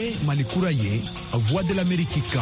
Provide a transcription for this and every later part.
ye Malikura ye Voix de l'Amérique kan.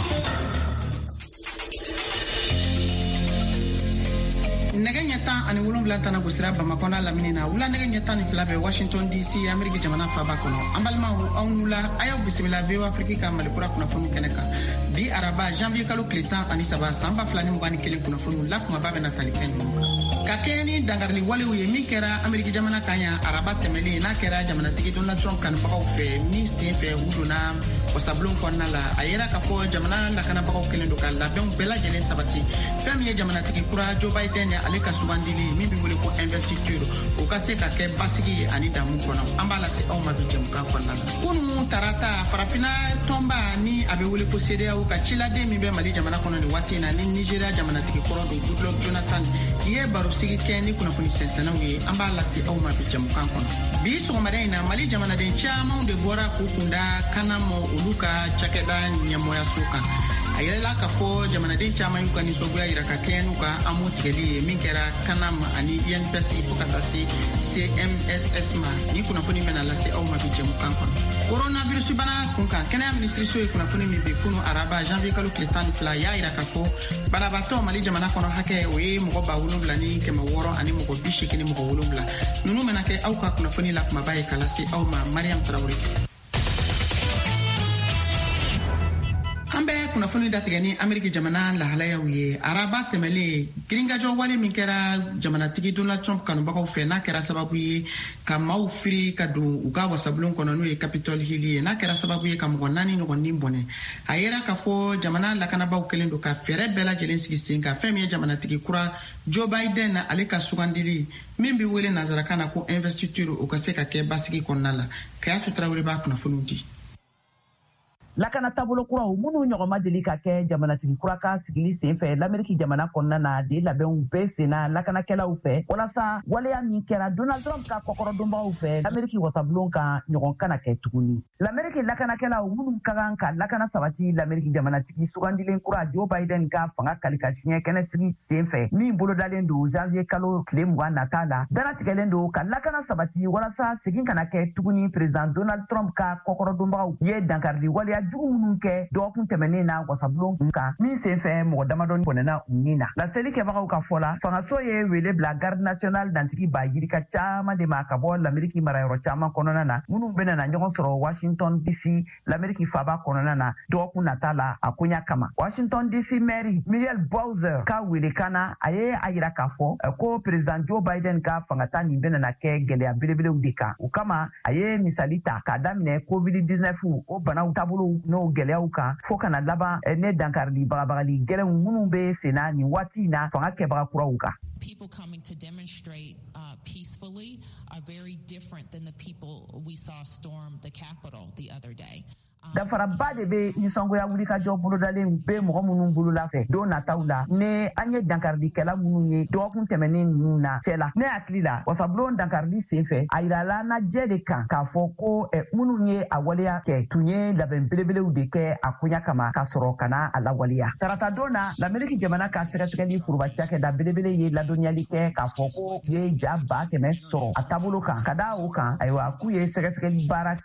nege ɲɛtan ani wolonwula tana gosira Bamakɔ n'a lamini na wula nege ɲɛtan ni fila bɛ Washington DC Ameriki jamana faba kɔnɔ an balimaw aw nula a y'aw bisimila VOA Afrique ka Malikura kunnafoni kɛnɛ kan bi araba janvier kalo tile 13 san 2021 kunnafoni la kumaba bɛ na tali kɛ ɲɔgɔn ka kɛɲɛ ni dangarili walew ye min kɛra Ameriki jamana kan ya araba tɛmɛlen n'a kɛra jamanatigi Donald Trump kanubagaw fɛ min sen fɛ u donna wasabulon kɔnɔna la a yera k'a fɔ jamana lakanabagaw kɛlen don ka labɛnw bɛɛ lajɛlen sabati fɛn min ye jamanatigi kura Joe Biden ale ka sugandili min bɛ wele ko investiture o ka se ka kɛ basigi ye ani damu kɔnɔ an b'a lase aw ma bi jɛmukan kɔnɔna la kunun tarata farafina tɔnba ni a bɛ wele ko CEDEAO ka ciladen min bɛ Mali jamana kɔnɔ ni waati in na ni Nigeria jamanatigi kɔrɔ don Goodluck Jonathan ye barosigi kɛ ni kunnafoni sɛnsɛnnaw ye an b'a lase aw ma bi jɛmukan kɔnɔ bi sɔgɔmada in na Mali jamanaden camanw de bɔra k'u kunda kana mɔ olu ka cakɛda ɲɛmɔgɔyaso kan a yɛrɛla k'a fɔ jamanaden caman y'u ka nisɔngoya yira ka kɛɲɛ n'u ka amu tigɛli ye min kɛra kanam ani INPS fo ka taa se CMSS ma ni kunnafoni bɛna lase aw ma bi jɛmukan kɔnɔ coronavirus bana kunkan kɛnɛya minisiriso ye kunnafoni min bi kunu araba janvier kalo tile 12 y'a yira k'a fɔ banabaatɔ Mali jamana kɔnɔ hakɛ o ye mɔgɔ 7,600 ani mɔgɔ 80 ni mɔgɔ 7 ninnu bɛna kɛ aw ka kunnafoni la kumaba ye k'a lase aw ma Mariam Tarawele fɛ. An bɛ kunnafoni datigɛ ni Ameriki jamana lahalayaw ye araba tɛmɛlen giringajɔ wale min kɛra jamanatigi Donald Trump kanubagaw fɛ n'a kɛra sababu ye ka maaw firi ka don u ka wasabulon kɔnɔ n'o ye Capitol Hill ye n'a kɛra sababu ye ka mɔgɔ 4 ɲɔgɔnnin bɔnɛ a yera k'a fɔ jamana lakanabaaw kɛlen don ka fɛɛrɛ bɛɛ lajɛlen sigi sen kan fɛn min ye jamanatigi kura Joe Biden ale ka sugandili min bɛ wele nazarakan na ko investiture o ka se ka kɛ basigi kɔnɔna la Kayatu Tarawele b'a kunnafoniw di. Lakana tabolo kuraw minnu ɲɔgɔnma deli ka kɛ jamanatigi kura ka sigili senfɛ l'Ameriki jamana kɔnɔna na de labɛnw bɛɛ senna lakanakɛlaw fɛ walasa waleya min kɛra Donald Trump ka kɔkɔrɔdonbaw fɛ l'Ameriki wasabulon kan ɲɔgɔn kana kɛ tuguni. L'Ameriki lakanakɛlaw minnu ka kan ka lakana sabati l'Ameriki jamanatigi sugandilen kura Joe Biden ka fanga kali ka siɲɛ kɛnɛ sigi senfɛ min bolodalen don janvier kalo tile 20 nata la danatigɛlen don ka lakana sabati walasa segin kana kɛ tuguni président Donald Trump ka kɔkɔrɔdonbaw ye dankarili waleya jugu minnu kɛ dɔgɔkun tɛmɛnen na wasabulon kan min senfɛ mɔgɔ damadɔni bɔnɛna u ni na laseli kɛbagaw ka fɔ la fangaso ye wele bila garde nationale dantigi b'a yirika caman de ma ka bɔ l'Ameriki marayɔrɔ caman kɔnɔna na minnu bɛna na ɲɔgɔn sɔrɔ Washington DC l'Ameriki faba kɔnɔna na dɔgɔkun nata la a koɲa kama Washington DC maire Muriel Bowser ka welekan na a ye a yira k'a fɔ ko président Joe Biden ka fangata nin bɛna na kɛ gɛlɛya belebelew de kan o kama a ye misali ta k'a daminɛ COVID-19 o banaw taabolo n'o gɛlɛyaw kan fo kana laban ne dankarili bagabagali gɛlɛnw minnu bɛ senna nin waati in na fanga kɛbaga kuraw kan. People coming to demonstrate peacefully are very different than the people we saw storm the Capitol the other day. Dafaraba de bɛ nisɔngoya wulikajɔ bolodalen bɛ mɔgɔ minnu bolola fɛ don nataw la ne an ye dankarilikɛla minnu ye dɔgɔkun tɛmɛnen ninnu na cɛ la ne hakili la wasabulon dankarili senfɛ a yirala najɛ de kan k'a fɔ ko minnu ye a waleya kɛ tun ye labɛn belebelew de kɛ a koɲa kama ka sɔrɔ ka na a lawaleya tarata don na l'Ameriki jamana ka sɛgɛsɛgɛli furuba cakɛda belebele ye ladɔniyali kɛ k'a fɔ ko ye ja 100 sɔrɔ a taabolo kan ka da o kan ayiwa k'u ye sɛgɛsɛgɛli baara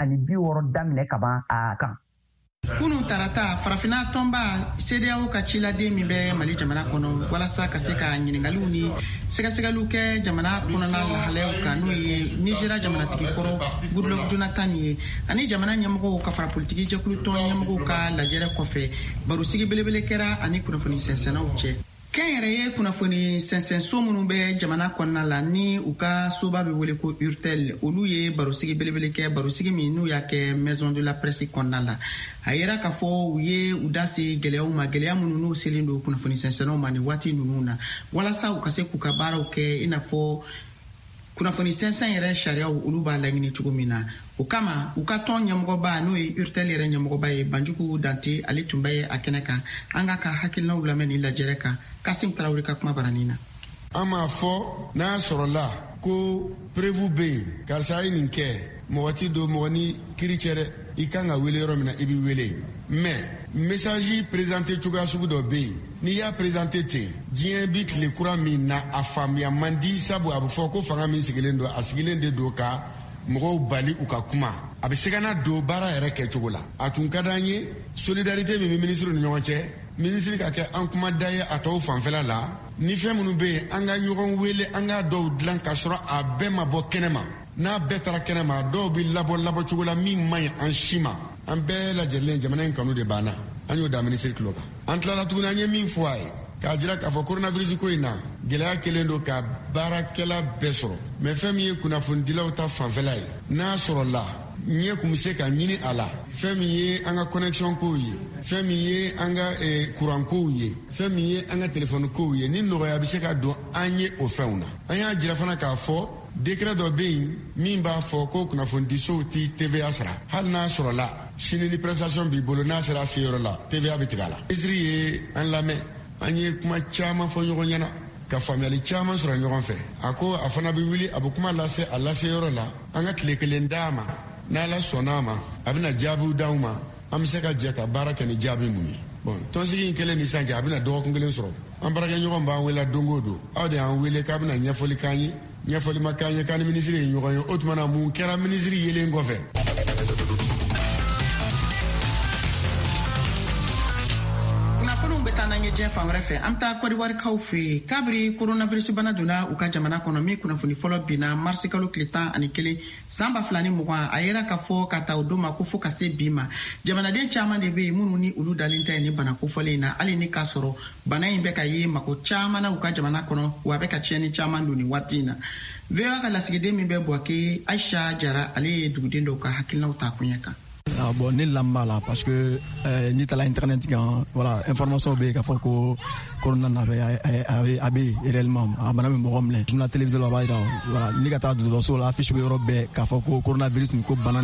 160 daminɛ kaban kan. Kunun tarata farafina tɔnba CEDEAO ka ciladen min bɛ Mali jamana kɔnɔ walasa ka se ka ɲininkaliw ni sɛgɛsɛgɛliw kɛ jamana kɔnɔna lahalayaw kan n'o ye Nigeria jamanatigi kɔrɔ Goodluck Jonathan ye ani jamana ɲɛmɔgɔw ka fara politiki jɛkulu tɔn ɲɛmɔgɔw ka lajɛrɛ kɔfɛ barosigi belebele kɛra ani kunnafoni sɛnsɛnnaw cɛ. Kɛn yɛrɛ ye kunnafoni sɛnsɛnso minnu bɛ jamana kɔnɔna la ni u ka soba bɛ wele ko URTEL olu ye barosigi belebele kɛ barosigi min n'u y'a kɛ Maison de la Presse kɔnɔna la a yera k'a fɔ u ye u da se gɛlɛyaw ma gɛlɛya minnu n'u selen don kunnafoni sɛnsɛnnaw ma nin waati ninnu na walasa u ka se k'u ka baaraw kɛ i n'a fɔ kunnafoni sɛnsɛn yɛrɛ sariyaw olu b'a laɲini cogo min na o kama u ka tɔn ɲɛmɔgɔba n'o ye URTEL yɛrɛ ɲɛmɔgɔba ye Banjugu Dante ale tun bɛ a kɛnɛ kan an ka hakilinaw lamɛn ni lajɛrɛ kan Kasim Tarawele ka kuma baranin na. An m'a fɔ n'a sɔrɔla ko prévu bɛ yen karisa ye nin kɛ mɔgɔ ti don mɔgɔ ni kiri cɛ dɛ i kan ka wele yɔrɔ min na i bɛ wele mais message présenté cogoya sugu dɔ bɛ yen n'i y'a présenté ten diɲɛ bi tile kura min na a faamuya man di sabu a bɛ fɔ ko fanga min sigilen don a sigilen de don ka mɔgɔw bali u ka kuma a bɛ se ka na don baara yɛrɛ kɛcogo la. A tun ka d'an ye solidarité min bɛ ministre ni ɲɔgɔn cɛ, ministre ka kɛ an kuma da ye a tɔw fanfɛla la, ni fɛn minnu bɛ yen an ka ɲɔgɔn wele an ka dɔw dilan ka sɔrɔ a bɛɛ ma bɔ kɛnɛma. N'a bɛɛ taara kɛnɛma dɔw bɛ labɔ cogo la min man ɲi an si ma. An bɛɛ lajɛlen jamana in kanu de banna. An y'o da ministre tulo kan. An tilala tuguni an ye min fɔ a ye k'a jira k'a fɔ coronavirus ko in na gɛlɛya kelen don ka baarakɛla bɛɛ sɔrɔ. Mais fɛn min ye kunnafonidilaw ta fanfɛla ye n'a sɔrɔ la ɲɛ kun bɛ se ka ɲini a la. Fɛn min ye an ka connexion kow ye, fɛn min ye an ka courant kow ye, fɛn min ye an ka téléphone kow ye, ni nɔgɔya bɛ se ka don an ye o fɛnw na. An y'a jira fana k'a fɔ décret dɔ bɛ yen min b'a fɔ ko kunnafonidisow ti TVA sara. Hali n'a sɔrɔ la sini ni prestation b'i bolo n'a sera a se yɔrɔ la TVA bɛ tigɛ a la. Ministre ye an lamɛn, an ye kuma caman fɔ ɲɔgɔn ɲɛna ka faamuyali caman sɔrɔ ɲɔgɔn fɛ. A ko a fana bɛ wuli a bɛ kuma lase a lase yɔrɔ la an ka tile kelen d'a ma. N'Ala sɔnn'a ma a bɛna jaabiw d'anw ma an bɛ se ka jɛ ka baara kɛ ni jaabi mun ye. Bon tɔnsigi in kɛlen ni sisan cɛ a bɛna dɔgɔkun kelen sɔrɔ. An baarakɛɲɔgɔn b'an wele don o don aw de y'an wele k'a bɛna ɲɛfɔli k'an ye. Ɲɛfɔli ma k'an ye k'an ni ministre ye ɲɔgɔn ye o tuma na mun kɛra ministre yelen kɔfɛ. kunnafoniw bɛ taa n'an ye diɲɛ fan wɛrɛ fɛ an bɛ taa Côte d'Ivoire kaw fɛ yen kabiri coronavirus bana donna u ka jamana kɔnɔ min kunnafoni fɔlɔ binna marisi kalo tile 11 san 2020 a yera k'a fɔ ka taa o don ma ko fo ka se bi ma jamanaden caman de bɛ yen minnu ni olu dalen tɛ ni bana kofɔlen in na hali ni k'a sɔrɔ bana in bɛ ka ye mako caman na u ka jamana kɔnɔ wa a bɛ ka tiɲɛni caman don nin waati in na. VOA ka lasigiden min bɛ Buwake Aisha Jara ale ye duguden dɔw ka hakilinaw ta kuɲɛ kan. Bon ne lamma la parce que ni tala internet kan voilà information be ka fɔ ko corona na be réellement a bana min mɔgɔ minɛ journal télévisé la b'a yira voilà ni ka taa dɔgɔtɔrɔso la affiche bɛ yɔrɔ bɛɛ k'a fɔ ko coronavirus ko bana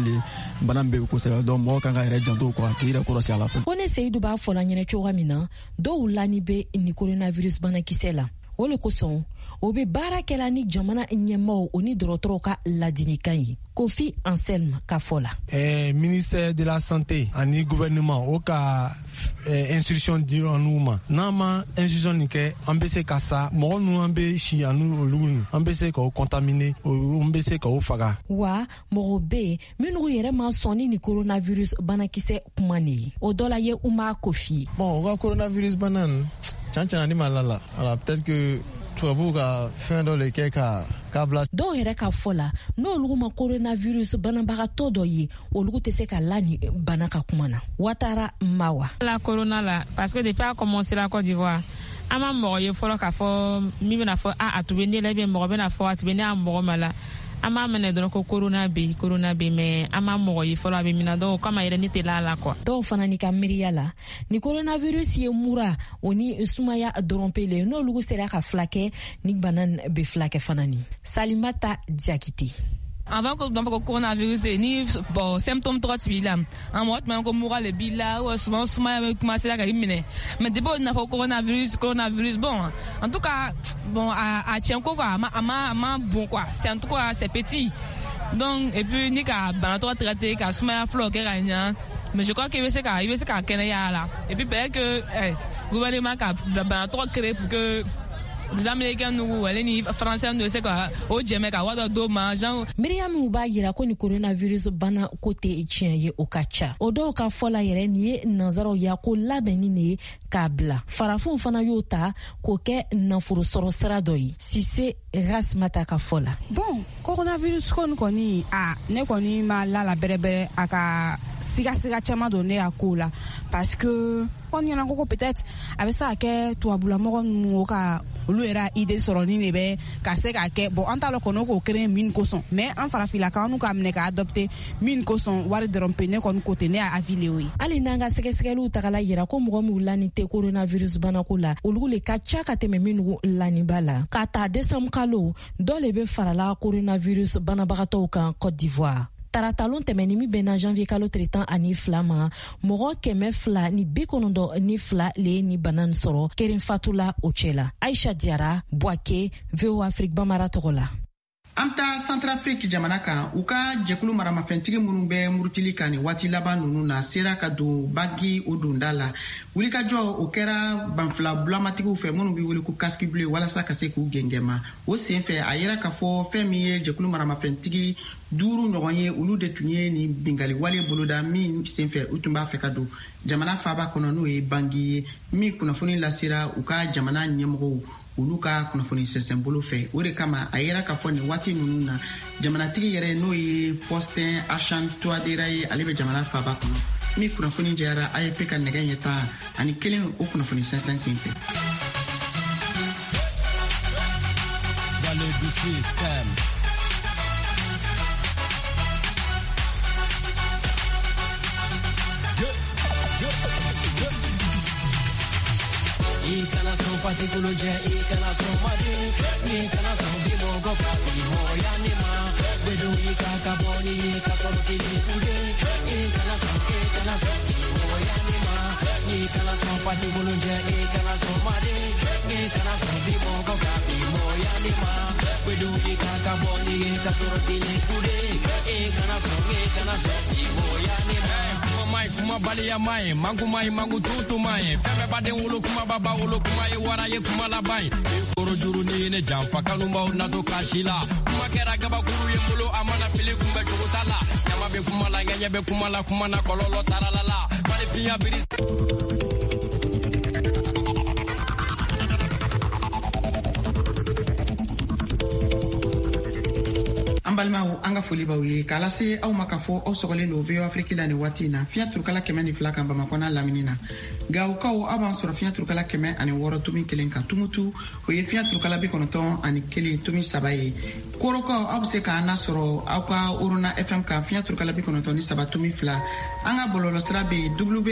bɛ kosɛbɛ donc mɔgɔ kan ka yɛrɛ janto quoi k'i yɛrɛ kɔlɔsi a la fɛ. Ko ne Seyidu b'a fɔ la ɲɛnɛ cogoya min na dɔw lani bɛ ni coronavirus banakisɛ la o le kosɔn o bɛ baara kɛla ni jamana ɲɛmaaw o ni dɔgɔtɔrɔw ka ladilikan ye. Kofi Anselme ka fɔ la. Ministère de la santé ani gouvernement o ka instruction di anu ma n'an ma instruction nin kɛ an bɛ se ka sa mɔgɔ ninnu an bɛ si anu olu an bɛ se k'o contaminer an bɛ se k'o faga. Wa mɔgɔ bɛ yen minnu yɛrɛ ma sɔn ni coronavirus banakisɛ kuma ne ye o dɔ la ye Uma Kofi. Bon o ka coronavirus bana nin tiɲɛ ni ma la alors peut-être que tubabu ka fɛn dɔ le kɛ ka bila. Dɔw yɛrɛ ka fɔ la n'olu ma coronavirus banabagatɔ dɔ ye olu tɛ se ka la ni bana ka kuma na. Watara Mawa. La corona la parce que depuis a commencé la Côte d'Ivoire an ma mɔgɔ ye fɔlɔ k'a fɔ min bɛna fɔ a tun bɛ ne la mɔgɔ bɛna fɔ a tun bɛ ne a mɔgɔ ma la an m'a minɛ dɔrɔn ko corona bɛ mais an ma mɔgɔ ye fɔlɔ a bɛ mina dɔw kama yɛrɛ ne tɛ la quoi. Dɔw fana ni ka miiriya la ni coronavirus ye mura o ni sumaya dɔrɔn pe le n'olu sera ka filakɛ ni bana bɛ filakɛ fana ni. Salimata Diakité. Avant que le coronavirus ni bon symptômes trop tibila en mode même comme mura le bila ou souvent commencer à gagner mais depuis on a fait coronavirus bon en tout cas bon à tient quoi à bon quoi c'est en tout cas c'est petit donc et puis ni ka banato traité ka souma floquer gagnan mais je crois qu'il veut se ka kenaya là et puis peut-être que gouvernement ka banato créé pour que les Américains nous les Français nous c'est quoi au Jamaica wada doma Jean Miriam ba yira ko ni coronavirus bana kote tiɲɛ ye o ka ca o dɔw ka fɔ la yɛrɛ ni ye nanzaraw ya ko labɛnni ne k'a bila farafinw fana y'o ta k'o kɛ nafolo sɔrɔ sira dɔ ye Sise Rasmata ka fɔ la. Bon coronavirus kɔni ne kɔni ma la bɛrɛbɛrɛ a ka siga caman don ne a ko la parce que kɔni ɲɛna ko peut-être a bɛ se ka kɛ tubabulamɔgɔ ninnu ka olu yɛrɛ idée sɔrɔ ni de bɛ ka se ka kɛ bon an t'a lɔn kɔnɔ k'o créer min kosɔn mais an farafilakaw n'u ka minɛ ka adopter min kosɔn wari dɔrɔn pe ne kɔni ko ten ne y'a avis o ye. Hali n'an ka sɛgɛsɛgɛliw tagala yira ko mɔgɔ minnu lani tɛ coronavirus banako la olu le ka ca ka tɛmɛ minnu lani b'a la ka taa décembre kalo dɔ le bɛ farala coronavirus banabagatɔw kan Côte d'Ivoire. Taratalon tɛmɛni min bɛnna janvier kalo 32 ma mɔgɔ 292 le ni bana nin sɔrɔ kelen fatula o cɛ la. Aisha Diara, Buwake, VOA Afrique Bamara tɔgɔ la. An ta Centrafrique jamana kan u ka jɛkulu maramafɛntigi minnu bɛ murutili kan ni waati laban ninnu na sera ka don Bangui o donda la. Wulikajɔ o kɛra banfila bulamatigiw fɛ minnu bɛ wele ko casque bleu walasa ka se k'u gɛngɛma. O senfɛ a yera k'a fɔ fɛn min ye jɛkulu maramafɛntigi 5 ɲɔgɔn ye olu de tun ye ni bingali wale boloda min senfɛ u tun b'a fɛ ka don jamana faaba kɔnɔ n'o ye Bangui ye min kunnafoni lasera u ka jamana ɲɛmɔgɔw olu ka kunnafoni sɛnsɛn bolo fɛ. O de kama a yera k'a fɔ nin waati ninnu na jamanatigi yɛrɛ n'o ye Faustin Archange Touadéra ye ale bɛ jamana faaba kɔnɔ min kunnafoni jɛra AFP ka nɛgɛ ɲɛ 11 o kunnafoni sɛnsɛn senfɛ. Particular jet, ikana so mari, ikana so bimo go papi moya nima. We do ikaka boni, ikasoro kili kude, ikana so moya nima. Ikana so particular jet, ikana so mari, ikana so bimo go papi moya nima. We do ikaka boni, ikasoro kili kude, ikana so moya nima. Kuma bali ya mai, mangu tutu mai. Feme bade ulu kuma baba ulu kuma iwara ye kuma labai. Koro juru ni ne jamfa kalumba unato kashila. Kuma kera gaba kuru ye mulu amana pili kumbe chukutala. Nyama be kuma la ngeye be kuma la kuma na kololo taralala. Bali pinya biris. Balimaw an ka foli b'aw ye k'a lase aw ma k'a fɔ aw sɔgɔlen don VOA Afrique la nin waati in na fiɲɛ turukala 102 kan Bamakɔ n'a lamini na Gawokaw aw b'an sɔrɔ fiɲɛ turukala 106.1 kan Tumutu o ye fiɲɛ turukala 91.3 ye Korokaw aw bɛ se k'an nasɔrɔ aw ka Orona FM kan fiɲɛ turukala 93.2 an ka bɔlɔlɔsira bɛ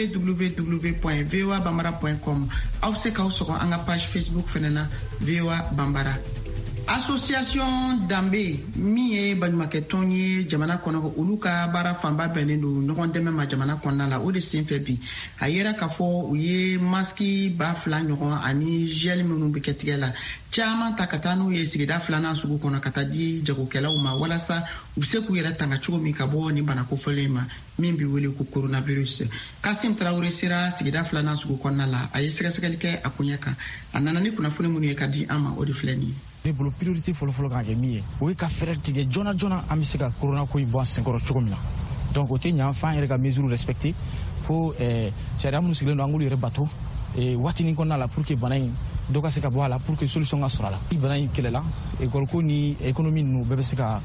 www.voabambara.com aw bɛ se k'aw sɔgɔ an ka page Facebook fɛnɛ na VOA Bambara. Association Danbe min ye baɲumankɛ tɔn ye jamana kɔnɔ olu ka baara fanba bɛnnen don ɲɔgɔn dɛmɛ ma jamana kɔnɔna la o de senfɛ bi a yera k'a fɔ u ye maski 2,000 ɲɔgɔn ani gel minnu bɛ kɛ tigɛ la caman ta ka taa n'u ye sigida 2nan sugu kɔnɔ ka taa di jagokɛlaw ma walasa u bɛ se k'u yɛrɛ tanga cogo min ka bɔ ni bana kofɔlen ma min bɛ wele ko coronavirus. Kasim Traoré sera sigida 2nan sugu kɔnɔna la a ye sɛgɛsɛgɛli kɛ a koɲɛ kan a nana ni kunnafoni minnu ye ka di an ma o de filɛ nin ye. Ne bolo priorité fɔlɔfɔlɔ kan kɛ min ye o ye ka fɛɛrɛ tigɛ joona joona an bɛ se ka corona ko in bɔ an senkɔrɔ cogo min na donc o tɛ ɲɛ f'an yɛrɛ ka mesure respecter fo sariya minnu sigilen don an k'olu yɛrɛ bato waatinin kɔnɔna la pour que bana in dɔ ka se ka bɔ a la pour que solution ka sɔrɔ a la ni bana in kɛlɛla école ko ni économie ninnu bɛɛ bɛ se ka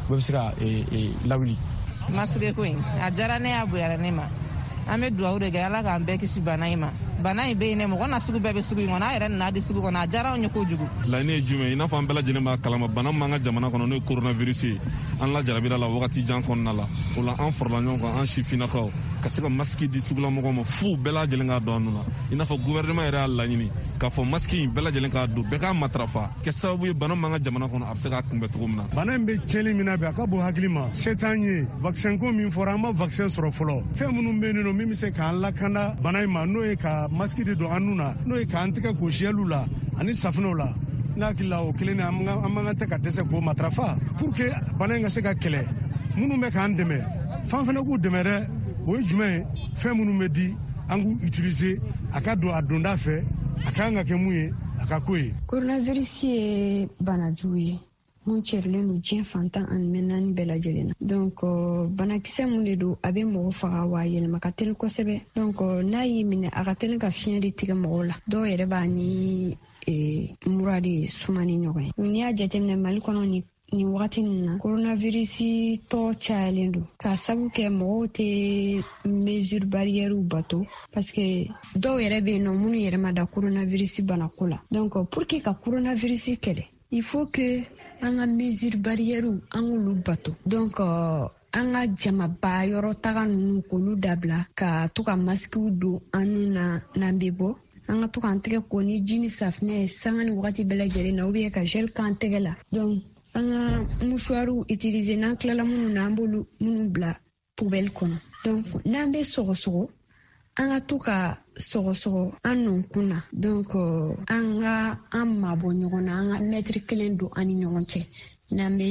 lawuli. Masige ko in a diyara ne y'a bonyara ne ma an bɛ dugawu de kɛ ala k'an bɛɛ kisi bana in ma bana in bɛ yen dɛ mɔgɔ na sugu bɛɛ bɛ sugu in kɔnɔ a yɛrɛ nana di sugu kɔnɔ a diyara anw ye kojugu. Laɲini ye jumɛn i n'a fɔ an bɛɛ lajɛlen b'a kalama bana min b'an ka jamana kɔnɔ n'o ye coronavirus ye an lajarabira la wagati jan kɔnɔna la o la an farala ɲɔgɔn kan an sifinnakaw ka se ka masiki di sugulamɔgɔw ma f'u bɛɛ lajɛlen k'a dɔn an na i n'a fɔ gouvernement yɛrɛ y'a laɲini k'a fɔ masiki in bɛɛ lajɛlen k'a don bɛɛ k'a matarafa kɛ sababu ye bana min b'an ka jamana kɔnɔ a bɛ se k'a kunbɛn cogo min na. Bana in bɛ tiɲɛni min na bi a ka bon hakili ma se t'an ye vaccin ko min fɔra an ma vaccin sɔrɔ fɔlɔ fɛn minnu bɛ yen nɔ min bɛ se k'an lakana bana in ma n'o ye ka masiki de don an nun na n'o ye k'an tɛgɛ ko siyɛliw la ani safinɛw la ne hakili la o kelen an man tɛ ka dɛsɛ k'o matarafa pour que bana in ka se ka kɛlɛ minnu bɛ k'an dɛmɛ fan fana k'u dɛmɛ dɛ o ye jumɛn ye fɛn minnu bɛ di an k'u utiliser a ka don a donda fɛ a ka kan ka kɛ mun ye a ka ko ye. Coronavirus ye banajugu ye mun cɛrilen don diɲɛ fantan ani mɛ naani bɛɛ lajɛlen na donc banakisɛ mun de don a bɛ mɔgɔ faga wa yɛlɛma ka teli kosɛbɛ donc n'a y'i minɛ a ka teli ka fiɲɛ de tigɛ mɔgɔw la dɔw yɛrɛ b'a ni mura de suma ni ɲɔgɔn ye n'i y'a jateminɛ mali kɔnɔ nin wagati nin na coronavirus tɔ cayalen don ka sabu kɛ mɔgɔw tɛ mesure barrière bato parce que dɔw yɛrɛ bɛ yen nɔ minnu yɛrɛ ma da coronavirus banako la donc pour que ka coronavirus kɛlɛ il faut que an ka mesure barrière an k'olu bato donc an ka jamaba yɔrɔ taga ninnu k'olu dabila ka to ka masikiw don an nun na n'an bɛ bɔ an ka to k'an tɛgɛ ko ni ji ni safinɛ ye sanga ni wagati bɛɛ lajɛlen na ou bien ka gel k'an tɛgɛ la donc an ka mouchoirw utiliser n'an tilala minnu na an b'olu minnu bila poubelle kɔnɔ donc n'an bɛ sɔgɔsɔgɔ an ka to ka sɔgɔsɔgɔ an nɔnkun na donc an ka an mabɔ ɲɔgɔn na an ka mètre 1 don an ni ɲɔgɔn cɛ n'an bɛ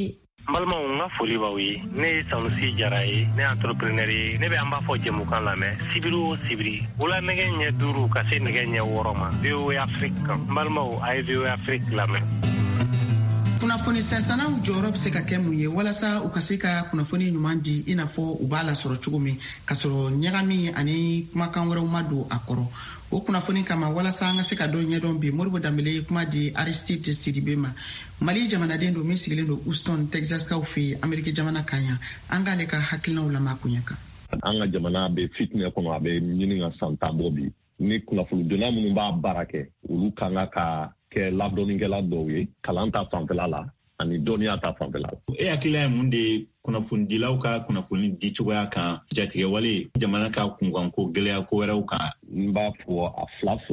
Balma nga foli ba wi ne Sanusi Jara ye ne entrepreneur ye ne be amba fo jemu kan la me sibiri wala nege nya duru ka se nege nya woroma VOA Africa balma o ay VOA Africa la me kunnafoni sɛnsɛnnaw jɔyɔrɔ bɛ se ka kɛ mun ye walasa u ka se ka kunnafoni ɲuman di i n'a fɔ u b'a lasɔrɔ cogo min ka sɔrɔ ɲagami ani kumakan wɛrɛw ma don a kɔrɔ o kunnafoni kama walasa an ka se ka dɔ ɲɛdɔn bi Moribo Dambele ye kuma di Aristide Sidibe ma Mali jamanaden don min sigilen don Houston Texas kaw fɛ Amerika jamana kan yan an k'ale ka hakilinaw lamɛn kun kan an ka jamana bɛ fitinɛ kɔnɔ a bɛ ɲini ka san tan bɔ bi ni kunnafoni donna minnu b'a baara kɛ olu kan ka kɛ ladɔnnikɛla dɔw ye kalan ta fanfɛla la ani dɔnniya ta fanfɛla la. E hakilila ye mun de kunnafonidilaw ka kunnafoni di cogoya kan jatigɛwale jamana ka kunkanko gɛlɛya ko wɛrɛw kan? N b'a fɔ a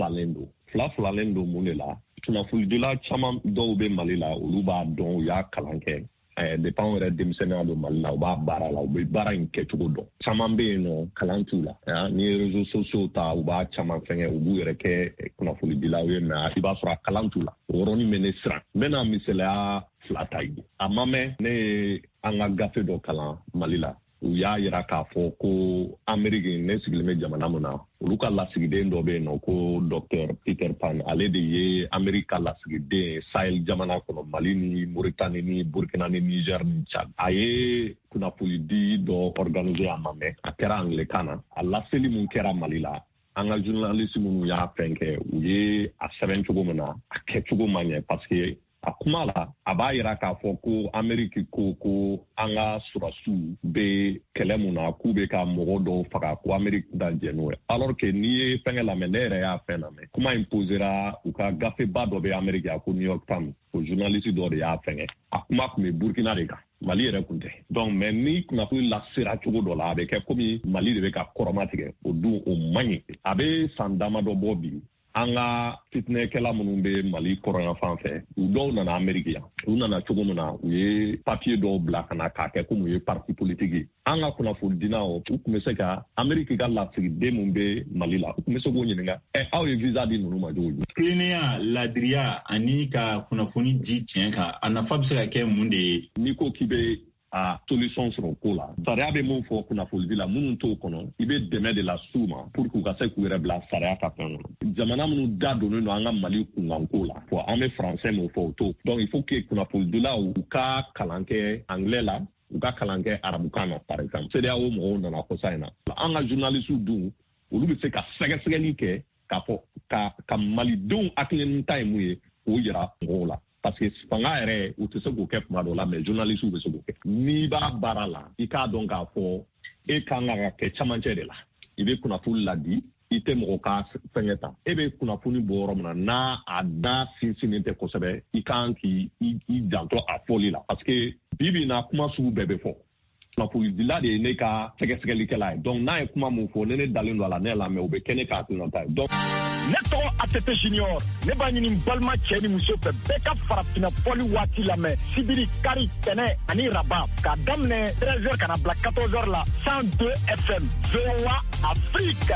filafilalen don mun de la kunnafonidila caman dɔw bɛ Mali la olu b'a dɔn u y'a kalan kɛ depuis an yɛrɛ denmisɛnninya don Mali la u b'a baara la u bɛ baara in kɛcogo dɔn caman bɛ yen nɔ kalan t'u la ni ye réseaux sociaux ta u b'a caman fɛngɛ u b'u yɛrɛ kɛ kunnafonidilaw ye mais i b'a sɔrɔ a kalan t'u la o yɔrɔnin bɛ ne siran n bɛna misaliya fila ta ye a ma mɛn ne ye an ka gafe dɔ kalan Mali la u y'a yira k'a fɔ ko Amérique ne sigilen bɛ jamana min na olu ka lasigiden dɔ bɛ yen nɔ ko Dr Peter Pan ale de ye Amérique ka lasigiden Sahel jamana kɔnɔ Mali ni Mauritanie ni Burkina ni Niger ni Tchad a ye kunnafonidi dɔ organiser a ma mɛn a kɛra anglais-kan na a laseli mun kɛra Mali la an ka journaliste minnu y'a fɛn kɛ u ye a sɛbɛn cogo min na a kɛcogo ma ɲɛ parce que a kuma la a b'a yira k'a fɔ ko Amérique ko an ka surasiw bɛ kɛlɛ mun na k'u bɛ ka mɔgɔ dɔw faga ko Amérique danjɛ n'o ye alors que n'i ye fɛngɛ lamɛn ne yɛrɛ y'a fɛn lamɛn kuma in posera u ka gafeba dɔ bɛ Amérique a ko New York Times o journaliste dɔ de y'a fɛngɛ a kuma tun bɛ Burkina de kan Mali yɛrɛ kun tɛ donc mais ni kunnafoni lasera cogo dɔ la a bɛ kɛ komi Mali de bɛ ka kɔrɔma tigɛ o dun o man ɲi a bɛ san damadɔ bɔ bi an ka fitinɛkɛla minnu bɛ Mali kɔrɔyan fan fɛ u dɔw nana Amérique yan u nana cogo min na u ye papier dɔw bila ka na k'a kɛ komi u ye parti politique ye an ka kunnafonidilaw u tun bɛ se ka Amérique ka lasigiden min bɛ Mali la u tun bɛ se k'o ɲininka aw ye visa di ninnu ma cogo di. Tilennenya ladiriya ani ka kunnafoni di tiɲɛ kan a nafa bɛ se ka kɛ mun de ye. N'i ko k'i bɛ a solution sɔrɔ ko la sariya bɛ mun fɔ kunnafonidi la minnu t'o kɔnɔ i bɛ dɛmɛ de la s'u ma pour que u ka se k'u yɛrɛ bila sariya ka fɛn kɔnɔ jamana minnu da donnen don an ka Mali kunkanko la fɔ an bɛ français min fɔ o t'o donc il faut que kunnafonidilaw u ka kalan kɛ anglais la u ka kalan kɛ arabukan na par exemple CEDEAO mɔgɔw nana kɔsa in na an ka journalistes dun olu bɛ se ka sɛgɛsɛgɛli kɛ k'a fɔ ka malidenw hakilinata ye mun ye k'o yira mɔgɔw la parce que fanga yɛrɛ u tɛ se k'o kɛ kuma dɔw la mais journalistes bɛ se k'o kɛ n'i b'a baara la i k'a dɔn k'a fɔ e kan ka kɛ camancɛ de la i bɛ kunnafoni ladi i tɛ mɔgɔ ka fɛngɛ ta e bɛ kunnafoni bɔ yɔrɔ min na n'a a da sinsinnen tɛ kosɛbɛ i kan k'i janto a fɔli la parce que bi na kuma sugu bɛɛ bɛ fɔ kunnafonidila de ye ne ka sɛgɛsɛgɛlikɛla ye donc n'a ye kuma mun fɔ ne dalen don a la ne lamɛn o bɛ kɛ ne ka hakilinata ye donc ne tɔgɔ ATT Junior ne b'a ɲini balima cɛ ni muso fɛ bɛɛ ka farafinna fɔli waati lamɛn sibiri kari tɛnɛ ani raba k'a daminɛ 13h ka na bila 14h la 102 FM VOA Africa.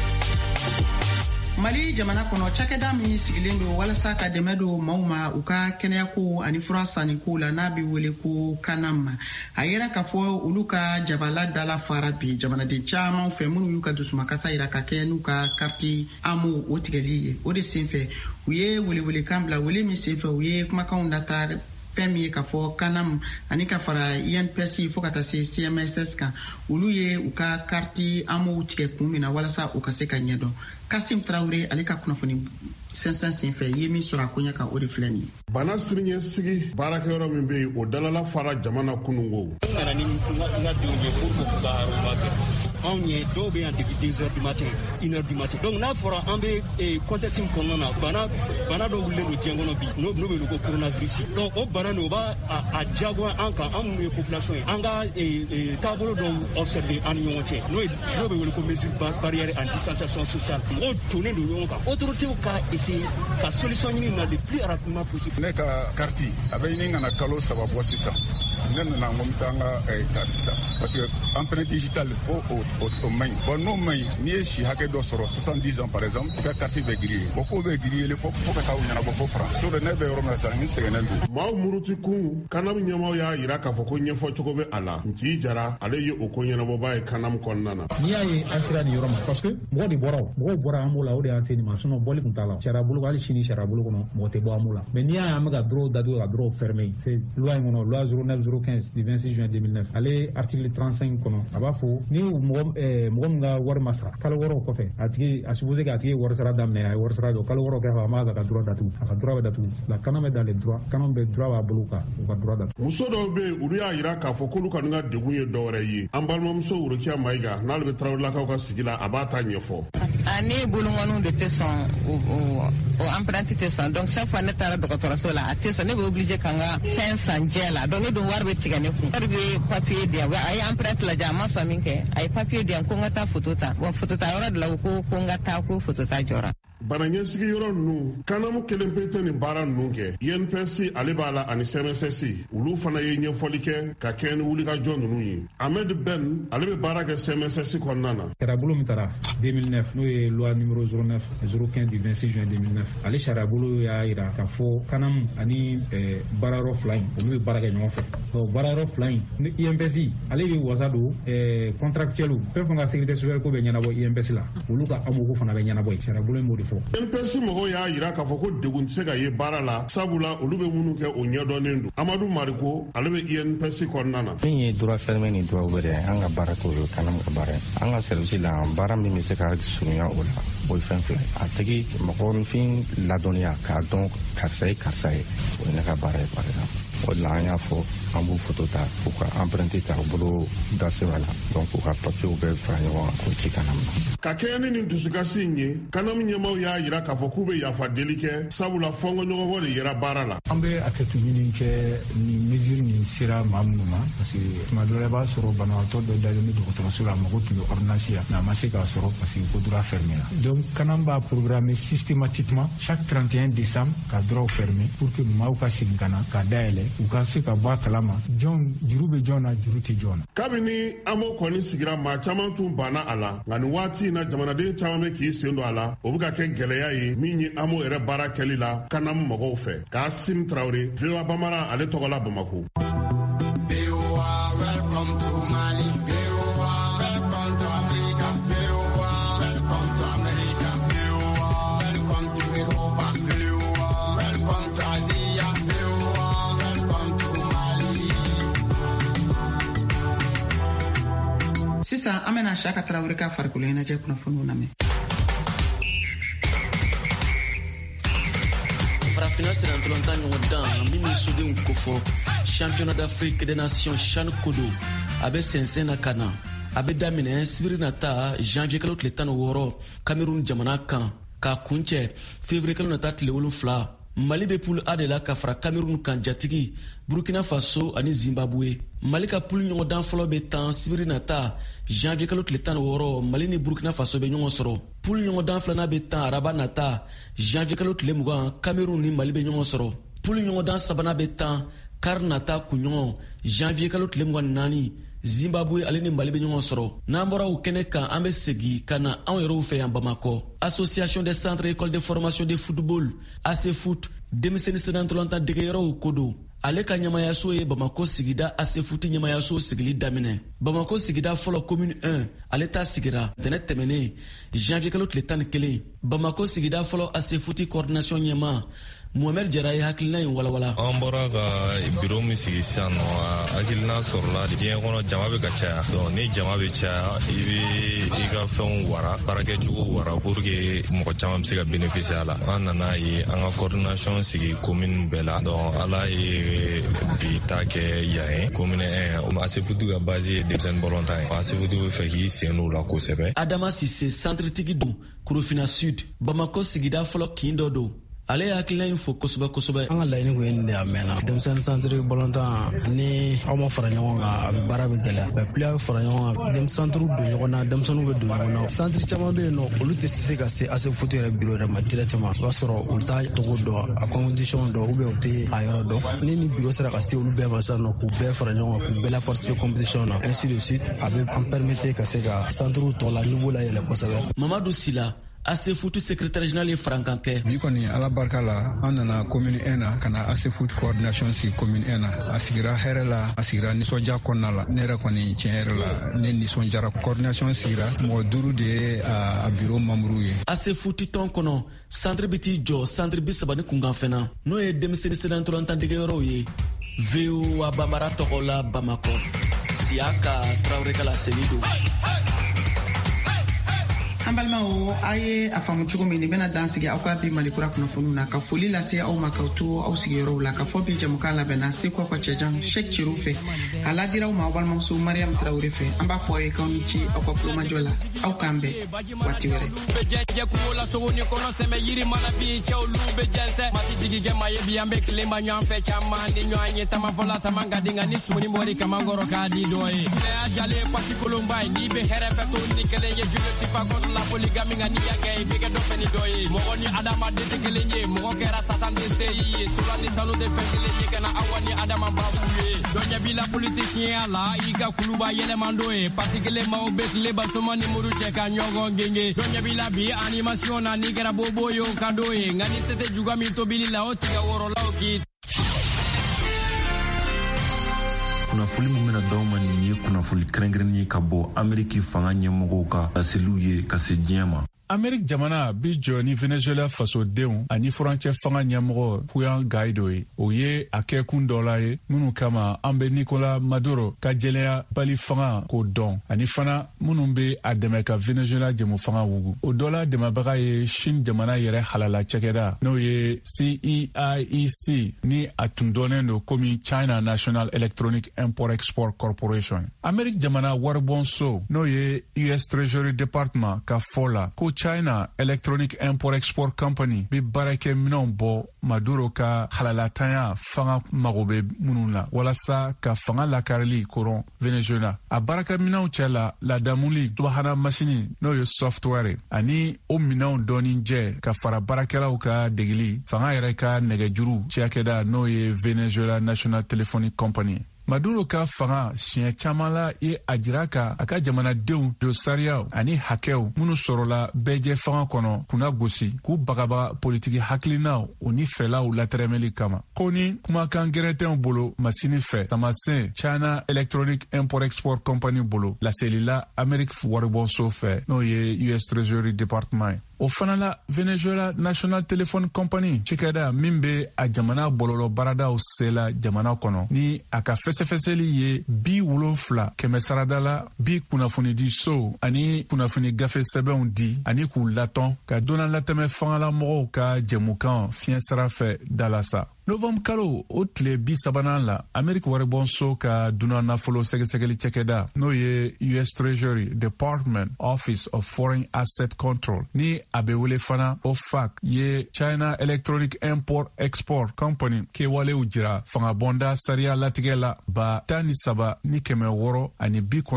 Mali jamana kɔnɔ cakɛda min sigilen don walasa ka dɛmɛ don maaw ma u ka kɛnɛyako ani fura saniko la n'a bɛ wele ko kanam ma a yɛrɛ k'a fɔ olu ka jabala dala fara bi jamanaden caman fɛ minnu y'u ka dusumakasa yira ka kɛ n'u ka kariti amo o tigɛli ye o de senfɛ u ye welewelekan bila wele min senfɛ u ye kumakanw nata fɛn min ye k'a fɔ kanam ani ka fara INPS fo ka taa se CMSS kan olu ye u ka kariti amo tigɛ kun min na walasa u ka se ka ɲɛdɔn Kasim Traoré ale ka kunnafoni sɛnsɛn senfɛ ye min sɔrɔ a koɲɛ kan o de filɛ nin ye. Bana siniɲɛsigi baarakɛyɔrɔ min bɛ yen o dalala fara jamana kununko. N nana ni n ka denw ye pour que u ka aroma kɛ anw ye dɔw bɛ yan depuis 2 heures du matin 1 heure du matin donc n'a fɔra an bɛ contexte min kɔnɔna na bana dɔ wulilen don diɲɛ kɔnɔ bi n'o bɛ wele ko coronavirus donc o bana nin o b'a a diyagoya an kan an minnu ye population ye an ka taabolo dɔw observer an ni ɲɔgɔn cɛ n'o bɛ wele ko mesure barrière en distanciation sociale mɔgɔw tonnen don ɲɔgɔn kan autorités ka essayer ka solution ɲini na le plus rapidement possible. Ne ka carte a bɛ ɲini ka na kalo 3 bɔ sisan ne nana n ko n bɛ taa n ka carte ta parce que empreinte digitale o man ɲi bon n'o man ɲi n'i ye si hakɛ dɔ sɔrɔ 70 ans par exemple i ka carte bɛ grillé o ko bɛ grillé fo ka taa u ɲɛnabɔ fo France so de ne bɛ yɔrɔ min na sisan n sɛgɛnnen don. maaw muruti kun kanamu ɲɛmaw y'a yira k'a fɔ ko ɲɛfɔ cogo bɛ a la Nci Jara ale ye o ko ɲɛnabɔba ye kanamu kɔnɔna na. n'i y'a ye an sera nin yɔrɔ ma parce que mɔgɔ de bɔra mɔgɔw bɔra an b'o la o de y'an se nin ma sinon bɔli tun t'a la sariya bolo hali sini sariya bolo kɔnɔ mɔgɔ tɛ bɔ an b'o la mais n'i y'a ye an bɛ ka dɔrɔn datugu ka dɔrɔn fermer c'est loi in kɔnɔ loi 09/015 du 26 juin 2009 ale article 35 kɔnɔ a b'a fɔ ni mɔgɔ min ka wari ma sara kalo wɔɔrɔ kɔfɛ a supposé k'a tigi wari sara daminɛ a ye wari sara jɔ kalo wɔɔrɔ kɛra a b'a ka droit datugu a ka droit bɛ datugu la kanan bɛ dans les droits kanan bɛ droit b'a bolo kan u ka droit datugu. muso dɔw bɛ yen olu y'a jira k'a fɔ k'olu kɔni ka degun ye dɔwɛrɛ ye an balimamuso Worokiya Mayiga n'ale bɛ Tarawelelakaw ka sigi la a b'a ta ɲɛfɔ. ne bolongɔniw de tɛ sɔn o empreinte tɛ sɔn donc chaque fois ne taara dɔgɔtɔrɔso la a tɛ sɔn ne bɛ obligé ka n ka fɛn san jɛ la donc ne dun wari bɛ tigɛ ne kun wari bɛ papier di yan a ye empreinte lajɛ a ma sɔn min kɛ a ye papier di yan ko n ka taa photo ta bon photo ta yɔrɔ de la ko n ka taa ko photo ta jɔra. bana ɲɛsigi yɔrɔ ninnu kanamu kelen pe tɛ nin baara ninnu kɛ INPS ale b'a la ani CMSS olu fana ye ɲɛfɔli kɛ ka kɛ ni wulikajɔ ninnu ye Ahmed Ben ale bɛ baara kɛ CMSS kɔnɔna na. sariyabolo min taara 2009 n'o ye loi numéro 09/015 du 26 juin 2009 ale sariyabolo y'a jira k'a fɔ kanamu ani baarayɔrɔ fila in olu bɛ baara kɛ ɲɔgɔn fɛ donc baarayɔrɔ fila in ni INPS ale bɛ wasa don contractuel fɛn fɛn ka sécurité sociale ko bɛ ɲɛnabɔ INPS la olu ka AMOCO fana bɛ ɲɛnabɔ sariyabolo in b'o de fɔ. NPS mɔgɔw y'a jira k'a fɔ ko degun tɛ se ka ye baara la sabula olu bɛ minnu kɛ o ɲɛdɔnnen don Amadu Mariko ale bɛ INPS kɔnɔna na. min ye droit fermé ni droit ouvert an ka baara t'o ye kanamu ka baara ye an ka service la baara min bɛ se ka surunya o la o ye fɛn fila ye a tigi mɔgɔninfin ladɔnniya k'a dɔn karisa ye karisa ye o ye ne ka baara ye par exemple o de la an y'a fɔ an b'u photo ta k'u ka empreinte ta u bolo da sɛbɛn la donc k'u ka papiyew bɛɛ fara ɲɔgɔn kan k'o ci kanamu na. ka kɛɲɛ ni nin dusukasi in ye kanamu ɲɛmaw y'a jira k'a fɔ k'u bɛ yafa deli kɛ sabula fɔnkɔɲɔgɔnko de yera baara la. an bɛ hakɛto ɲini kɛ ni mesure nin sera maa minnu ma parce que tuma dɔ la i b'a sɔrɔ banabaatɔ dɔ dalen bɛ dɔgɔtɔrɔso la a mago tun bɛ ordonnance la mais a ma se k'a sɔrɔ parce que ko droit fermé la donc kanamu b'a programmer systématiquement chaque 31 décembre ka droit fermé pour que maaw ka segin ka na ka dayɛlɛ u ka se ka bɔ a kalama juru bɛ jɔn na juru tɛ jɔn na. kabini AMO kɔni sigira maa caman tun banna a la nka nin waati in na jamanaden caman bɛ k'i sen don a la o bɛ ka kɛ gɛlɛya ye min ye AMO yɛrɛ baara kɛli la kanamu mɔgɔw fɛ Kasim Traoré VOA Bamara ale tɔgɔ la Bamako. sisan an bɛna Siyaka Tarawele ka farikolo ɲɛnajɛ kunnafoniw lamɛn. Farafina sera ntolontan ɲɔgɔn dan min bɛ sodenw kofɔ championnat d'Afrique des nations CHAN Kodo a bɛ sɛnsɛn na ka na a bɛ daminɛ sibiri nata janvier kalo tile 16 Cameroun jamana kan k'a kuncɛ février kalo nata tile 7 Mali bɛ poule A de la ka fara Cameroun kan jatigi Burkina Faso ani Zimbabwe. Mali ka poule ɲɔgɔndan fɔlɔ bɛ tan sibiri nata janvier kalo tile 16 Mali ni Burkina Faso bɛ ɲɔgɔn sɔrɔ. Poule ɲɔgɔndan filanan bɛ tan araba nata janvier kalo tile 20 Cameroun ni Mali bɛ ɲɔgɔn sɔrɔ. Poule ɲɔgɔndan sabanan bɛ tan kari nata kunɲɔgɔn janvier kalo tile 24 Zimbabwe ale ni Mali bɛ ɲɔgɔn sɔrɔ. N'an bɔra o kɛnɛ kan an bɛ segi ka na anw yɛrɛw fɛ yan Bamakɔ. Association des centres écoles de formation de football ASEFOOT denmisɛnnin sena ntolantan degeyɔrɔw ko don. Ale ka ɲamayaso ye Bamakɔ sigida ASEFOOT ɲamayaso sigili daminɛ. Bamakɔ sigida fɔlɔ commune 1 ale ta sigira tɛnɛ tɛmɛnen janvier kalo tile 11 Bamakɔ sigida fɔlɔ ASEFOOT coordination ɲɛma Mohamed Jara ye hakilina in walawala. An bɔra ka bureau min sigi sisan nɔ hakilina sɔrɔla diɲɛ kɔnɔ jama bɛ ka caya donc ni jama bɛ caya i bɛ i ka fɛnw wara baarakɛcogo wara pour que mɔgɔ caman bɛ se ka bénéficier a la. An nana ye an ka coordination sigi commune bɛɛ la donc ala ye bi ta kɛ yan ye commune 1 ASEFOOT ka base ye denmisɛnnin bɔlɔntan ye ASEFOOT bɛ fɛ k'i sen don o la kosɛbɛ. Adama Sise centre tigi don Korofina Sud Bamakɔ sigida fɔlɔ kin dɔ don ale hakilina in fo kosɛbɛ. An ka laɲini kun ye nin de a mɛnna. Denmisɛnnin centre balontan ni aw ma fara ɲɔgɔn kan a bɛ baara bɛ gɛlɛya. Mais plus a bɛ fara ɲɔgɔn kan denmisɛnninw don ɲɔgɔn na denmisɛnninw bɛ don ɲɔgɔn na. Centre caman bɛ yen nɔ olu tɛ se ka se ASC foot yɛrɛ bureau yɛrɛ ma directement. O b'a sɔrɔ olu t'a togo dɔn a condition dɔn ou bien u tɛ a yɔrɔ dɔn. Ni bureau sera ka se olu bɛɛ ma sisan nɔ k'u bɛɛ fara ɲɔgɔn kan k'u bɛɛ la participer compétition na ainsi de suite a bɛ an permettre ka se ka centre tɔ la niveau la yɛlɛ kosɛbɛ. Mamadou Sila ASC Foot secrétaire général ye Frankan kɛ. Bi kɔni ala barika la an nana commune 1 na ka na ASC Foot coordination sigi commune 1 na a sigira hɛrɛ la a sigira nisɔndiya kɔnɔna la ne yɛrɛ kɔni tiɲɛ yɛrɛ la ne nisɔndiyara coordination sigira mɔgɔ 5 de ye a bureau membre ye. ASC Foot tɔn kɔnɔ centre bi t'i jɔ centre 30 ni kunkanfɛn na n'o ye denmisɛnnin sɛbɛn ntolantan dege yɔrɔw ye. VOA Bamara tɔgɔ la Bamako Siaka Traoré kala Selido. An balimaw a ye a faamu cogo min nin bɛna dan sigi aw ka bi Malikura kunnafoniw na ka foli lase aw ma k'aw to aw sigiyɔrɔw la ka fɔ bi jɛmukan labɛnna Sekwa Cɛjan Sheikh Cɛru fɛ a ladira aw ma aw balimamuso Mariam Traoré fɛ an b'a fɔ a ye k'aw ni ci aw ka kulomajɔ la aw k'an bɛn waati wɛrɛ. La polygamie ngani yake bige dofeni doye mogoni adama de gelenye mogo kera satan de sey sula ni sanu de fengele kana awani adama bafuye donya bila politicien ala iga kuluba yele mandoe particulier ma obekle basoma ni muru cheka nyogo ngenge donya bila bi animation na ni gara bobo yo kandoe ngani sete juga mito bilila otiga woro lauki. Kunnafoni min bɛna d'aw ma nin ye kunnafoni kɛrɛnkɛrɛnnen ye ka bɔ Ameriki fanga ɲɛmɔgɔw ka laseliw ye ka se diɲɛ ma. Amerik jamana bi jɔ ni Venezuela fasodenw ani furancɛ fanga ɲɛmɔgɔ Juan Guaido ye. O ye a kɛkun dɔ la ye minnu kama an bɛ Nicolas Maduro ka jɛlenya bali fanga k'o dɔn ani fana minnu bɛ a dɛmɛ ka Venezuela jɛmu fanga wugu. O dɔ la dɛmɛbaga ye Chine jamana yɛrɛ halala cɛkɛda n'o ye CEIEC ni a tun dɔnnen don komi China National Electronic Import-Export Corporation. Amerik jamana waribɔnso n'o ye US Treasury Department ka fɔ la ko China Electronic Import-Export Company bi baarakɛ minɛnw bɔ Maduro ka halalatanya fanga mago bɛ minnu la walasa ka fanga lakarili koron Venezuela. A baarakɛ minɛnw cɛ la ladamuli subahana masini n'o ye software ani o minɛnw dɔɔni jɛ ka fara baarakɛlaw ka degeli fanga yɛrɛ ka nɛgɛjuru cɛkɛda n'o ye Venezuela National Telephonic Company. Maduro ka fanga siɲɛ caman la ye a jira ka a ka jamanadenw do sariyaw ani hakɛw minnu sɔrɔla bɛɛjɛ fanga kɔnɔ kunna gosi k'u bagabaga politiki hakilinaw o ni fɛlaw latɛrɛmɛli kama. Ko ni kumakan gɛrɛntɛnw bolo masini fɛ tamasen China Electronic Import-Export Company bolo laselila Amerik waribɔnso fɛ n'o ye US Treasury Department. O fana la Venezuela National Telephone Company cikɛda min bɛ a jamana bɔlɔlɔ baaradaw sela jamana kɔnɔ ni a ka fɛsɛfɛsɛli ye 70 kɛmɛ sarada la bi kunnafoni di so ani kunnafoni gafe sɛbɛnw di ani k'u latɔn ka donna latɛmɛ fangalamɔgɔw ka jɛmukan fiɲɛ sira fɛ dalasa. Novembre kalo o tile 30 la Amerik waribɔnso ka dunan nafolo sɛgɛsɛgɛli cɛkɛda n'o ye US Treasury Department Office of Foreign Asset Control ni a bɛ wele fana OFAC ye China Electronic Import-Export Company kɛwalew jira fangabɔnda sariya latigɛ la ba 13 ni 600 ani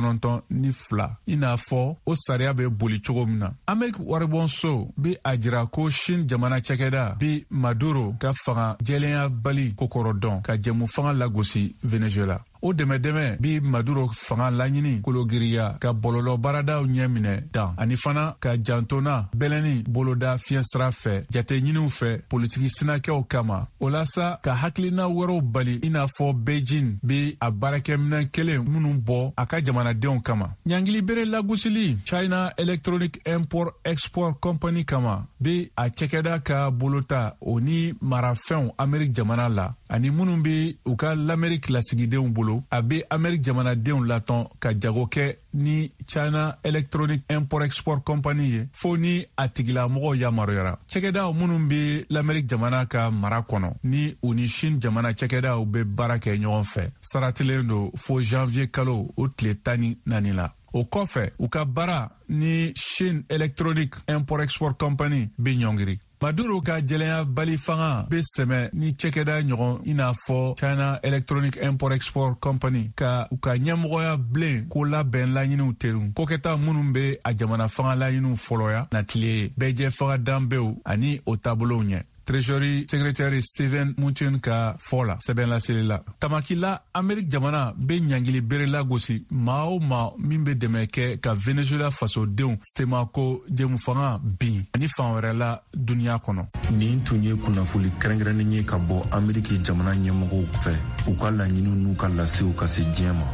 92 i n'a fɔ o sariya bɛ boli cogo min na. Amerik waribɔnso bi a jira ko Chine jamana cɛkɛda bi Maduro ka fanga jɛlenya bali kokoro dɔn ka jɛmu fanga lagosi Venezuela. O dɛmɛdɛmɛ bi Maduro fanga laɲini kologiriya ka bɔlɔlɔ baaradaw ɲɛ minɛ dan ani fana ka jantona bɛlɛni boloda fiɲɛ sira fɛ jate ɲiniw fɛ politiki sinakɛw kama o lasa ka hakilina wɛrɛw bali i n'a fɔ Beijing bi a baarakɛminɛn kelen minnu bɔ a ka jamanadenw kama. Ɲangili bere lagosili China Electronic Import-Export Company kama bi a cɛkɛda ka bolota o ni marafɛnw Amerik jamana la ani minnu bi u ka l'Amerik lasigidenw bolo a be Amerik jamanadenw latɔn ka jago kɛ ni China Electronic Import-Export Company ye fo ni a tigilamɔgɔw yamaruyara. Cɛkɛdaw minnu be l'Amerik jamana ka mara kɔnɔ ni u ni Chine jamana cɛkɛdaw be baara kɛ ɲɔgɔn fɛ saratilen do fo janvier kalo o tile 14 la. O kɔfɛ u ka baara ni Chine Electronic Import-Export Company be ɲɔngiri. Maduro ka jɛlenya bali fanga be sɛmɛ ni cɛkɛda ɲɔgɔn i n'a fɔ China Electronic Import-Export Company ka u ka ɲɛmɔgɔya bilen ko labɛn laɲiniw teru kokɛta minnu be a jamana fanga laɲiniw fɔlɔya na tile bɛɛjɛ fanga danbew ani o taabolow ɲɛ. Treasury Secretary Steven Mnuchin ka fɔ la sɛbɛn laseli la. Tamakila Amerik jamana be ɲangili bere lagosi maa o maa min be dɛmɛ kɛ ka Venezuela fasodenw semako jɛmu fanga bin ani fan wɛrɛ la duniya kɔnɔ. Nin tun ye kunnafoli kɛrɛnkɛrɛnnen ye ka bɔ Ameriki jamana ɲɛmɔgɔw fɛ u ka laɲiniw n'u ka lasew ka se diɲɛ ma.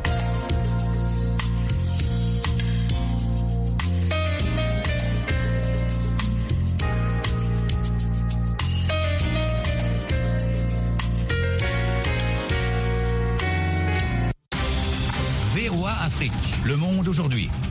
Afrique. Le monde aujourd'hui.